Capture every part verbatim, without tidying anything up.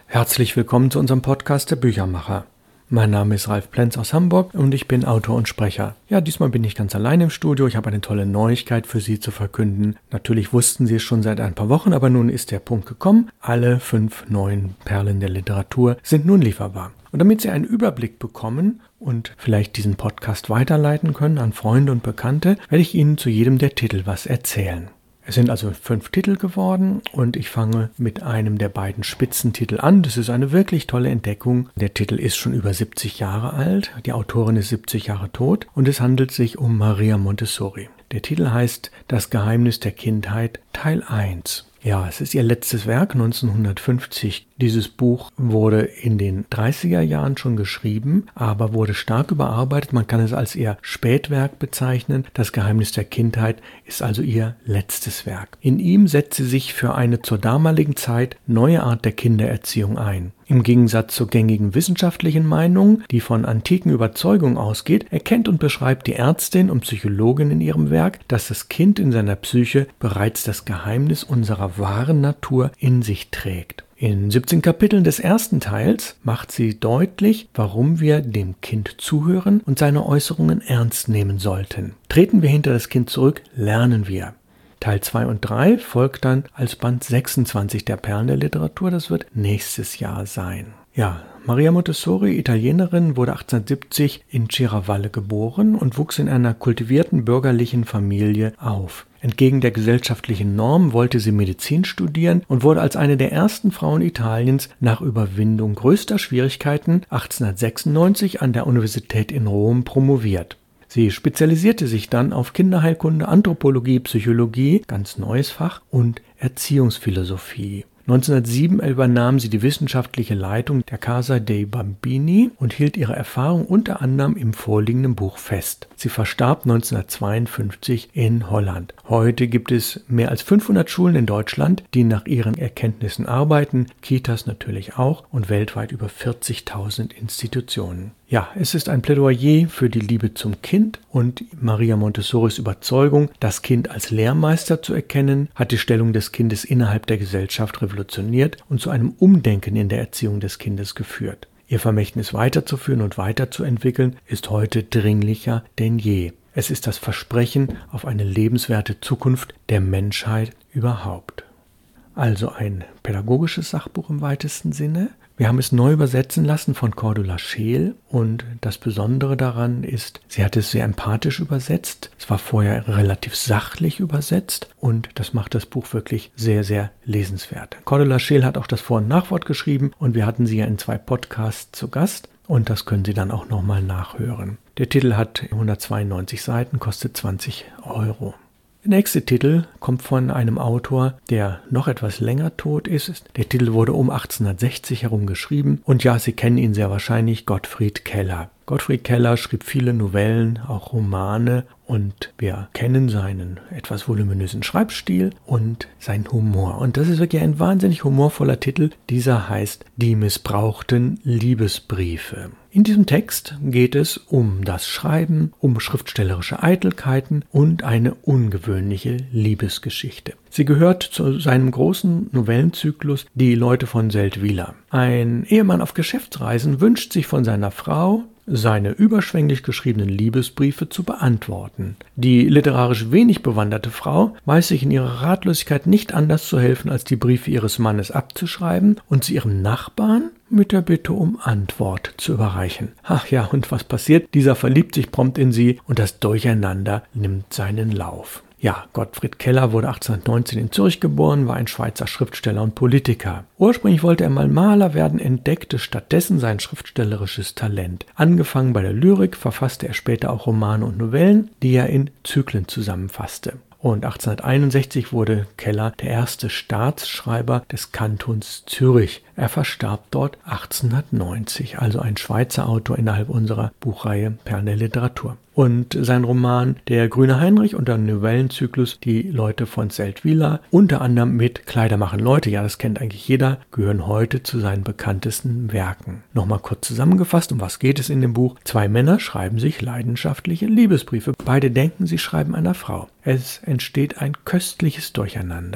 Herzlich willkommen zu unserem Podcast Der Büchermacher. Mein Name ist Ralf Plenz aus Hamburg und ich bin Autor und Sprecher. Ja, diesmal bin ich ganz allein im Studio. Ich habe eine tolle Neuigkeit für Sie zu verkünden. Natürlich wussten Sie es schon seit ein paar Wochen, aber nun ist der Punkt gekommen. Alle fünf neuen Perlen der Literatur sind nun lieferbar. Und damit Sie einen Überblick bekommen und vielleicht diesen Podcast weiterleiten können an Freunde und Bekannte, werde ich Ihnen zu jedem der Titel was erzählen. Es sind also fünf Titel geworden und ich fange mit einem der beiden Spitzentitel an. Das ist eine wirklich tolle Entdeckung. Der Titel ist schon über siebzig Jahre alt, die Autorin ist siebzig Jahre tot und es handelt sich um Maria Montessori. Der Titel heißt Das Geheimnis der Kindheit Teil eins. Ja, es ist ihr letztes Werk, neunzehnhundertfünfzig. Dieses Buch wurde in den dreißiger Jahren schon geschrieben, aber wurde stark überarbeitet. Man kann es als ihr Spätwerk bezeichnen. Das Geheimnis der Kindheit ist also ihr letztes Werk. In ihm setzt sie sich für eine zur damaligen Zeit neue Art der Kindererziehung ein. Im Gegensatz zur gängigen wissenschaftlichen Meinung, die von antiken Überzeugungen ausgeht, erkennt und beschreibt die Ärztin und Psychologin in ihrem Werk, dass das Kind in seiner Psyche bereits das Geheimnis unserer wahren Natur in sich trägt. In siebzehn Kapiteln des ersten Teils macht sie deutlich, warum wir dem Kind zuhören und seine Äußerungen ernst nehmen sollten. Treten wir hinter das Kind zurück, lernen wir. Teil zwei und drei folgt dann als Band sechsundzwanzig der Perlen der Literatur. Das wird nächstes Jahr sein. Ja, Maria Montessori, Italienerin, wurde achtzehnhundertsiebzig in Chiaravalle geboren und wuchs in einer kultivierten bürgerlichen Familie auf. Entgegen der gesellschaftlichen Norm wollte sie Medizin studieren und wurde als eine der ersten Frauen Italiens nach Überwindung größter Schwierigkeiten achtzehnhundertsechsundneunzig an der Universität in Rom promoviert. Sie spezialisierte sich dann auf Kinderheilkunde, Anthropologie, Psychologie, ganz neues Fach, und Erziehungsphilosophie. neunzehnhundertsieben übernahm sie die wissenschaftliche Leitung der Casa dei Bambini und hielt ihre Erfahrung unter anderem im vorliegenden Buch fest. Sie verstarb neunzehnhundertzweiundfünfzig in Holland. Heute gibt es mehr als fünfhundert Schulen in Deutschland, die nach ihren Erkenntnissen arbeiten, Kitas natürlich auch und weltweit über vierzigtausend Institutionen. Ja, es ist ein Plädoyer für die Liebe zum Kind und Maria Montessoris Überzeugung, das Kind als Lehrmeister zu erkennen, hat die Stellung des Kindes innerhalb der Gesellschaft revolutioniert und zu einem Umdenken in der Erziehung des Kindes geführt. Ihr Vermächtnis weiterzuführen und weiterzuentwickeln ist heute dringlicher denn je. Es ist das Versprechen auf eine lebenswerte Zukunft der Menschheit überhaupt. Also ein pädagogisches Sachbuch im weitesten Sinne. Wir haben es neu übersetzen lassen von Cordula Scheel und das Besondere daran ist, sie hat es sehr empathisch übersetzt. Es war vorher relativ sachlich übersetzt und das macht das Buch wirklich sehr, sehr lesenswert. Cordula Scheel hat auch das Vor- und Nachwort geschrieben und wir hatten sie ja in zwei Podcasts zu Gast und das können Sie dann auch nochmal nachhören. Der Titel hat hundertzweiundneunzig Seiten, kostet zwanzig Euro. Der nächste Titel kommt von einem Autor, der noch etwas länger tot ist. Der Titel wurde um achtzehnhundertsechzig herum geschrieben und ja, Sie kennen ihn sehr wahrscheinlich, Gottfried Keller. Gottfried Keller schrieb viele Novellen, auch Romane und wir kennen seinen etwas voluminösen Schreibstil und seinen Humor. Und das ist wirklich ein wahnsinnig humorvoller Titel. Dieser heißt Die missbrauchten Liebesbriefe. In diesem Text geht es um das Schreiben, um schriftstellerische Eitelkeiten und eine ungewöhnliche Liebesgeschichte. Sie gehört zu seinem großen Novellenzyklus Die Leute von Seldwyla. Ein Ehemann auf Geschäftsreisen wünscht sich von seiner Frau, seine überschwänglich geschriebenen Liebesbriefe zu beantworten. Die literarisch wenig bewanderte Frau weiß sich in ihrer Ratlosigkeit nicht anders zu helfen, als die Briefe ihres Mannes abzuschreiben und sie ihrem Nachbarn mit der Bitte um Antwort zu überreichen. Ach ja, und was passiert? Dieser verliebt sich prompt in sie und das Durcheinander nimmt seinen Lauf. Ja, Gottfried Keller wurde achtzehnhundertneunzehn in Zürich geboren, war ein Schweizer Schriftsteller und Politiker. Ursprünglich wollte er mal Maler werden, entdeckte stattdessen sein schriftstellerisches Talent. Angefangen bei der Lyrik verfasste er später auch Romane und Novellen, die er in Zyklen zusammenfasste. Und achtzehnhunderteinundsechzig wurde Keller der erste Staatsschreiber des Kantons Zürich. Er verstarb dort achtzehnhundertneunzig, also ein Schweizer Autor innerhalb unserer Buchreihe Perlen der Literatur. Und sein Roman Der grüne Heinrich und der Novellenzyklus Die Leute von Seldwyla, unter anderem mit Kleider machen Leute, ja, das kennt eigentlich jeder, gehören heute zu seinen bekanntesten Werken. Nochmal kurz zusammengefasst, um was geht es in dem Buch? Zwei Männer schreiben sich leidenschaftliche Liebesbriefe. Beide denken, sie schreiben einer Frau. Es entsteht ein köstliches Durcheinander.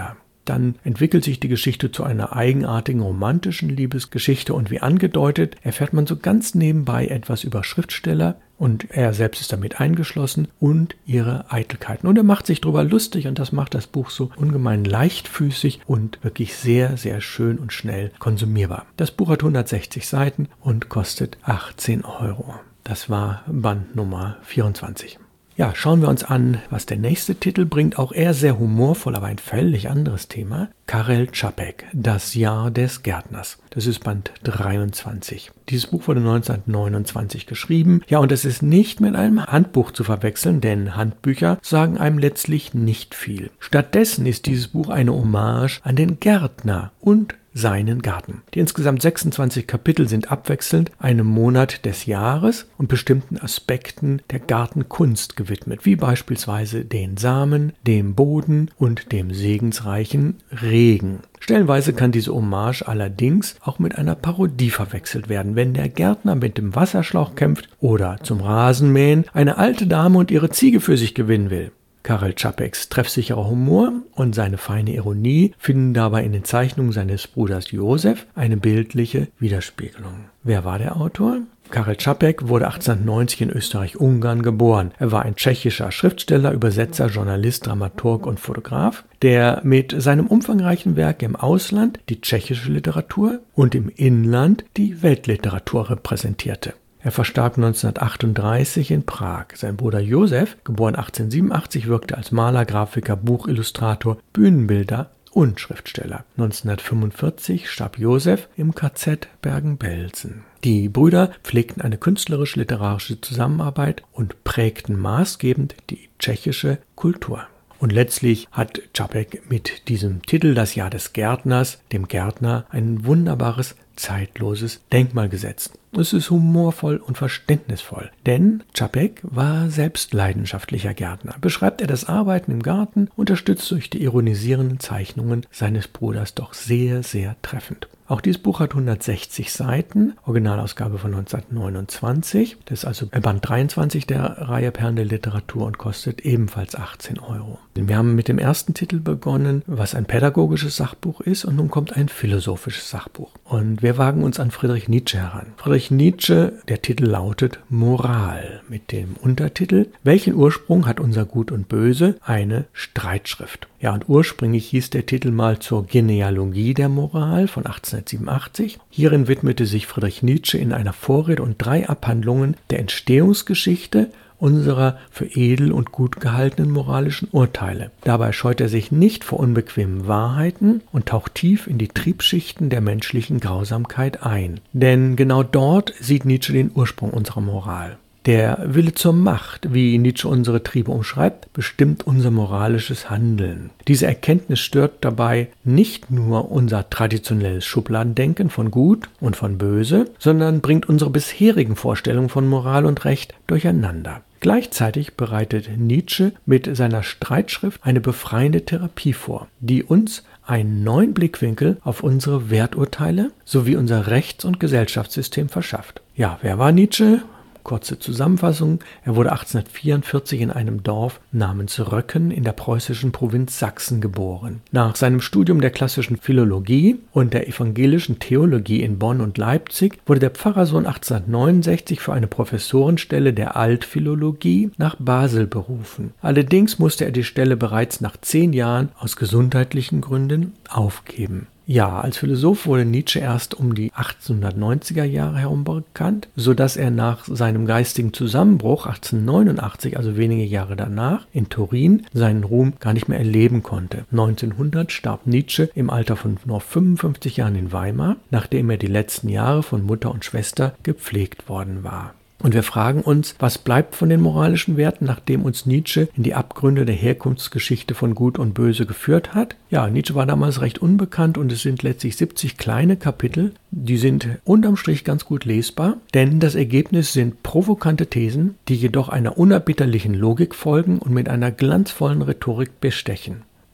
Dann entwickelt sich die Geschichte zu einer eigenartigen romantischen Liebesgeschichte und wie angedeutet, erfährt man so ganz nebenbei etwas über Schriftsteller und er selbst ist damit eingeschlossen und ihre Eitelkeiten. Und er macht sich drüber lustig und das macht das Buch so ungemein leichtfüßig und wirklich sehr, sehr schön und schnell konsumierbar. Das Buch hat hundertsechzig Seiten und kostet achtzehn Euro. Das war Band Nummer vierundzwanzig. Ja, schauen wir uns an, was der nächste Titel bringt. Auch er sehr humorvoll, aber ein völlig anderes Thema. Karel Čapek, Das Jahr des Gärtners. Das ist Band dreiundzwanzig. Dieses Buch wurde neunzehnhundertneunundzwanzig geschrieben. Ja, und es ist nicht mit einem Handbuch zu verwechseln, denn Handbücher sagen einem letztlich nicht viel. Stattdessen ist dieses Buch eine Hommage an den Gärtner und seinen Garten. Die insgesamt sechsundzwanzig Kapitel sind abwechselnd einem Monat des Jahres und bestimmten Aspekten der Gartenkunst gewidmet, wie beispielsweise den Samen, dem Boden und dem segensreichen Regen. Stellenweise kann diese Hommage allerdings auch mit einer Parodie verwechselt werden, wenn der Gärtner mit dem Wasserschlauch kämpft oder zum Rasenmähen eine alte Dame und ihre Ziege für sich gewinnen will. Karel Čapeks treffsicherer Humor und seine feine Ironie finden dabei in den Zeichnungen seines Bruders Josef eine bildliche Widerspiegelung. Wer war der Autor? Karel Čapek wurde achtzehnhundertneunzig in Österreich-Ungarn geboren. Er war ein tschechischer Schriftsteller, Übersetzer, Journalist, Dramaturg und Fotograf, der mit seinem umfangreichen Werk im Ausland die tschechische Literatur und im Inland die Weltliteratur repräsentierte. Er verstarb neunzehnhundertachtunddreißig in Prag. Sein Bruder Josef, geboren achtzehnhundertsiebenundachtzig, wirkte als Maler, Grafiker, Buchillustrator, Bühnenbilder und Schriftsteller. neunzehnhundertfünfundvierzig starb Josef im K Z Bergen-Belsen. Die Brüder pflegten eine künstlerisch-literarische Zusammenarbeit und prägten maßgebend die tschechische Kultur. Und letztlich hat Čapek mit diesem Titel Das Jahr des Gärtners dem Gärtner ein wunderbares, zeitloses Denkmal gesetzt. Es ist humorvoll und verständnisvoll, denn Čapek war selbst leidenschaftlicher Gärtner. Beschreibt er das Arbeiten im Garten, unterstützt durch die ironisierenden Zeichnungen seines Bruders doch sehr, sehr treffend. Auch dieses Buch hat hundertsechzig Seiten, Originalausgabe von neunzehnhundertneunundzwanzig. Das ist also Band dreiundzwanzig der Reihe Perlen der Literatur und kostet ebenfalls achtzehn Euro. Wir haben mit dem ersten Titel begonnen, was ein pädagogisches Sachbuch ist, und nun kommt ein philosophisches Sachbuch. Und wir wagen uns an Friedrich Nietzsche heran. Friedrich Nietzsche, der Titel lautet Moral, mit dem Untertitel Welchen Ursprung hat unser Gut und Böse? Eine Streitschrift. Ja, und ursprünglich hieß der Titel mal Zur Genealogie der Moral von achtzehnhundertsiebenundachtzig. Hierin widmete sich Friedrich Nietzsche in einer Vorrede und drei Abhandlungen der Entstehungsgeschichte unserer für edel und gut gehaltenen moralischen Urteile. Dabei scheut er sich nicht vor unbequemen Wahrheiten und taucht tief in die Triebschichten der menschlichen Grausamkeit ein. Denn genau dort sieht Nietzsche den Ursprung unserer Moral. Der Wille zur Macht, wie Nietzsche unsere Triebe umschreibt, bestimmt unser moralisches Handeln. Diese Erkenntnis stört dabei nicht nur unser traditionelles Schubladendenken von Gut und von Böse, sondern bringt unsere bisherigen Vorstellungen von Moral und Recht durcheinander. Gleichzeitig bereitet Nietzsche mit seiner Streitschrift eine befreiende Therapie vor, die uns einen neuen Blickwinkel auf unsere Werturteile sowie unser Rechts- und Gesellschaftssystem verschafft. Ja, wer war Nietzsche? Kurze Zusammenfassung: Er wurde achtzehnhundertvierundvierzig in einem Dorf namens Röcken in der preußischen Provinz Sachsen geboren. Nach seinem Studium der klassischen Philologie und der evangelischen Theologie in Bonn und Leipzig wurde der Pfarrersohn achtzehnhundertneunundsechzig für eine Professorenstelle der Altphilologie nach Basel berufen. Allerdings musste er die Stelle bereits nach zehn Jahren aus gesundheitlichen Gründen aufgeben. Ja, als Philosoph wurde Nietzsche erst um die achtzehnhundertneunziger Jahre herum bekannt, sodass er nach seinem geistigen Zusammenbruch achtzehnhundertneunundachtzig, also wenige Jahre danach, in Turin seinen Ruhm gar nicht mehr erleben konnte. neunzehnhundert starb Nietzsche im Alter von nur fünfundfünfzig Jahren in Weimar, nachdem er die letzten Jahre von Mutter und Schwester gepflegt worden war. Und wir fragen uns, was bleibt von den moralischen Werten, nachdem uns Nietzsche in die Abgründe der Herkunftsgeschichte von Gut und Böse geführt hat? Ja, Nietzsche war damals recht unbekannt und es sind letztlich siebzig kleine Kapitel, die sind unterm Strich ganz gut lesbar, denn das Ergebnis sind provokante Thesen, die jedoch einer unerbitterlichen Logik folgen und mit einer glanzvollen Rhetorik bestechen.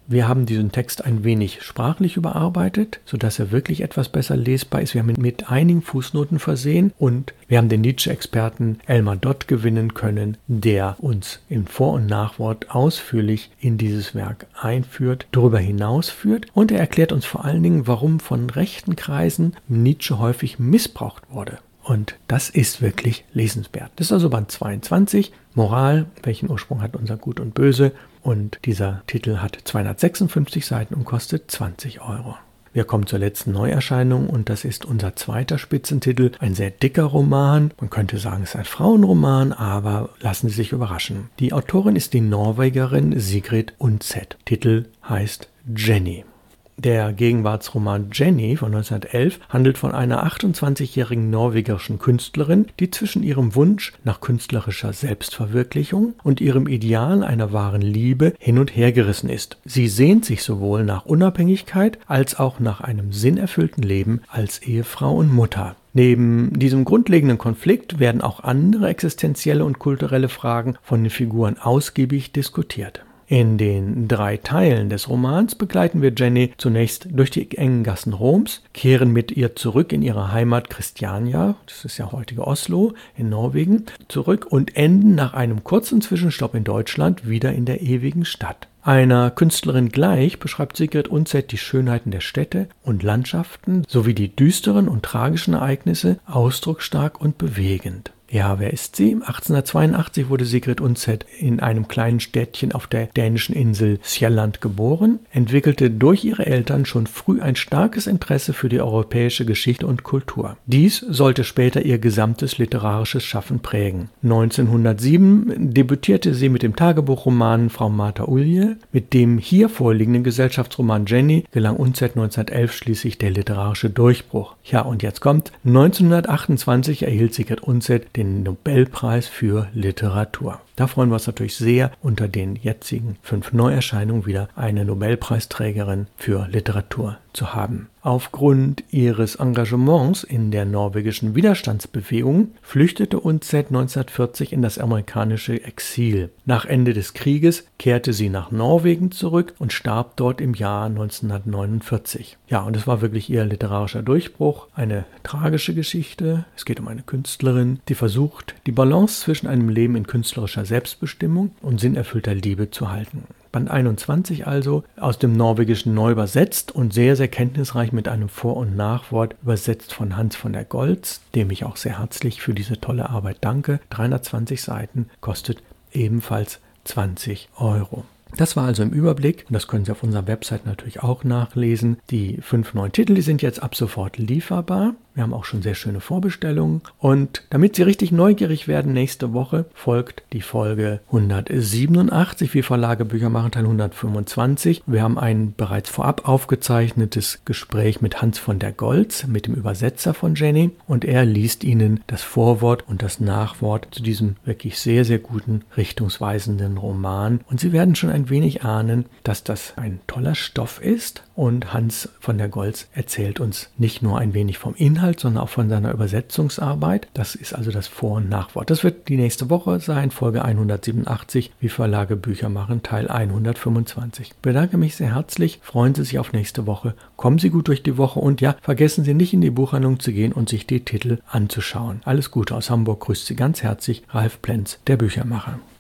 Wir haben diesen Text ein wenig sprachlich überarbeitet, sodass er wirklich etwas besser lesbar ist. Wir haben ihn mit einigen Fußnoten versehen und wir haben den Nietzsche-Experten Elmar Dott gewinnen können, der uns im Vor- und Nachwort ausführlich in dieses Werk einführt, darüber hinaus führt und er erklärt uns vor allen Dingen, warum von rechten Kreisen Nietzsche häufig missbraucht wurde. Und das ist wirklich lesenswert. Das ist also Band zweiundzwanzig, Moral, welchen Ursprung hat unser Gut und Böse? Und dieser Titel hat zweihundertsechsundfünfzig Seiten und kostet zwanzig Euro. Wir kommen zur letzten Neuerscheinung und das ist unser zweiter Spitzentitel, ein sehr dicker Roman. Man könnte sagen, es ist ein Frauenroman, aber lassen Sie sich überraschen. Die Autorin ist die Norwegerin Sigrid Undset. Titel heißt Jenny. Der Gegenwartsroman Jenny von neunzehnhundertelf handelt von einer achtundzwanzigjährigen norwegischen Künstlerin, die zwischen ihrem Wunsch nach künstlerischer Selbstverwirklichung und ihrem Ideal einer wahren Liebe hin und her gerissen ist. Sie sehnt sich sowohl nach Unabhängigkeit als auch nach einem sinnerfüllten Leben als Ehefrau und Mutter. Neben diesem grundlegenden Konflikt werden auch andere existenzielle und kulturelle Fragen von den Figuren ausgiebig diskutiert. In den drei Teilen des Romans begleiten wir Jenny zunächst durch die engen Gassen Roms, kehren mit ihr zurück in ihre Heimat Christiania, das ist ja heutige Oslo in Norwegen, zurück und enden nach einem kurzen Zwischenstopp in Deutschland wieder in der ewigen Stadt. Einer Künstlerin gleich beschreibt Sigrid Undset die Schönheiten der Städte und Landschaften sowie die düsteren und tragischen Ereignisse ausdrucksstark und bewegend. Ja, wer ist sie? achtzehnhundertzweiundachtzig wurde Sigrid Undset in einem kleinen Städtchen auf der dänischen Insel Sjælland geboren, entwickelte durch ihre Eltern schon früh ein starkes Interesse für die europäische Geschichte und Kultur. Dies sollte später ihr gesamtes literarisches Schaffen prägen. neunzehnhundertsieben debütierte sie mit dem Tagebuchroman Frau Martha Ulje. Mit dem hier vorliegenden Gesellschaftsroman Jenny gelang Undset neunzehnhundertelf schließlich der literarische Durchbruch. Ja, und jetzt kommt, neunzehnhundertachtundzwanzig erhielt Sigrid Undset den Nobelpreis für Literatur. Da freuen wir uns natürlich sehr, unter den jetzigen fünf Neuerscheinungen wieder eine Nobelpreisträgerin für Literatur zu haben. Aufgrund ihres Engagements in der norwegischen Widerstandsbewegung flüchtete Undset neunzehnhundertvierzig in das amerikanische Exil. Nach Ende des Krieges kehrte sie nach Norwegen zurück und starb dort im Jahr neunzehnhundertneunundvierzig. Ja, und es war wirklich ihr literarischer Durchbruch, eine tragische Geschichte. Es geht um eine Künstlerin, die versucht, die Balance zwischen einem Leben in künstlerischer Selbstbestimmung und sinnerfüllter Liebe zu halten. Band einundzwanzig also, aus dem Norwegischen neu übersetzt und sehr, sehr kenntnisreich mit einem Vor- und Nachwort, übersetzt von Hans von der Goltz, dem ich auch sehr herzlich für diese tolle Arbeit danke. dreihundertzwanzig Seiten, kostet ebenfalls zwanzig Euro. Das war also im Überblick, und das können Sie auf unserer Website natürlich auch nachlesen. Die fünf neuen Titel, die sind jetzt ab sofort lieferbar. Wir haben auch schon sehr schöne Vorbestellungen. Und damit Sie richtig neugierig werden, nächste Woche folgt die Folge hundertsiebenundachtzig, wie Verlage Bücher machen, Teil hundertfünfundzwanzig. Wir haben ein bereits vorab aufgezeichnetes Gespräch mit Hans von der Goltz, mit dem Übersetzer von Jenny. Und er liest Ihnen das Vorwort und das Nachwort zu diesem wirklich sehr, sehr guten, richtungsweisenden Roman. Und Sie werden schon ein wenig ahnen, dass das ein toller Stoff ist. Und Hans von der Goltz erzählt uns nicht nur ein wenig vom Inhalt, sondern auch von seiner Übersetzungsarbeit. Das ist also das Vor- und Nachwort. Das wird die nächste Woche sein, Folge hundertsiebenundachtzig, wie Verlage Bücher machen, Teil hundertfünfundzwanzig. Ich bedanke mich sehr herzlich, freuen Sie sich auf nächste Woche, kommen Sie gut durch die Woche und ja, vergessen Sie nicht in die Buchhandlung zu gehen und sich die Titel anzuschauen. Alles Gute aus Hamburg, grüßt Sie ganz herzlich, Ralf Plenz, der Büchermacher.